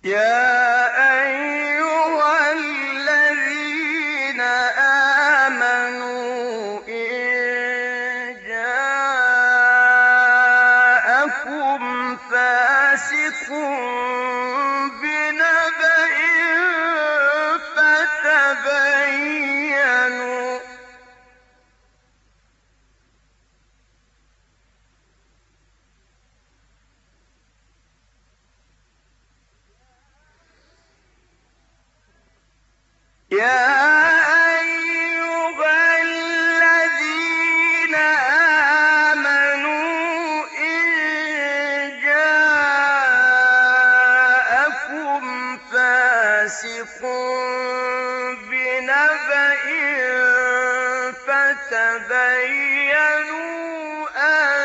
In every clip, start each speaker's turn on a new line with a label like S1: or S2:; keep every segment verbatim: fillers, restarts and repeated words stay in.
S1: يا أيها الذين آمنوا إن جاءكم فاسق بنبأ فتبينوا يا أيها الذين آمنوا إن جاءكم فاسق بنبأ فتبينوا أن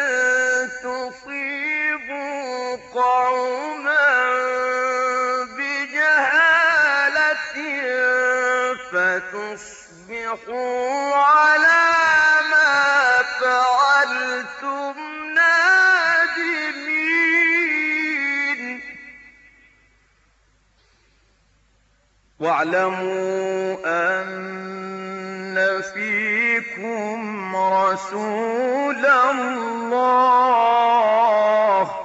S1: تصيبوا قوما فتصبحوا على ما فعلتم نادمين. واعلموا أن فيكم رسول الله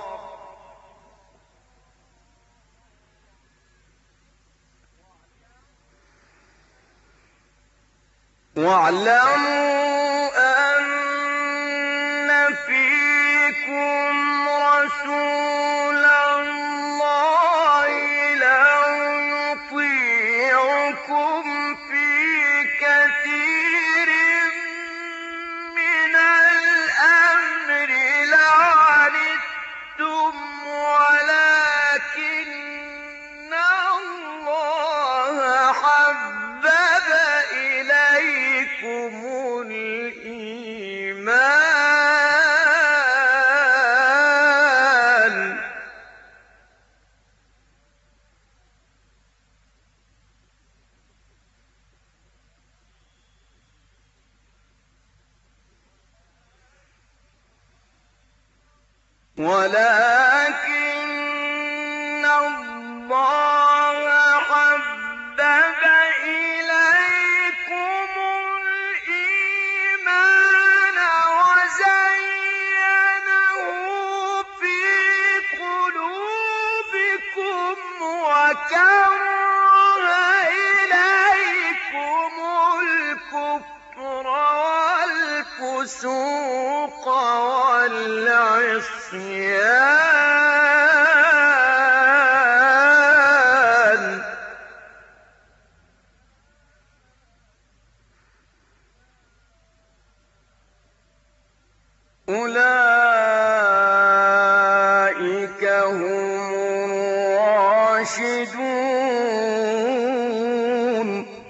S1: واعلموا أن فيكم رسول الله لو يطيعكم في كثير من الأمر لعنتم ولكن الله حبب إليكم الإيمان ولكن الله حبب إليكم الإيمان وزينه في قلوبكم وكره إليكم الكفر والفسوق والعصيان أولئك هم الراشدون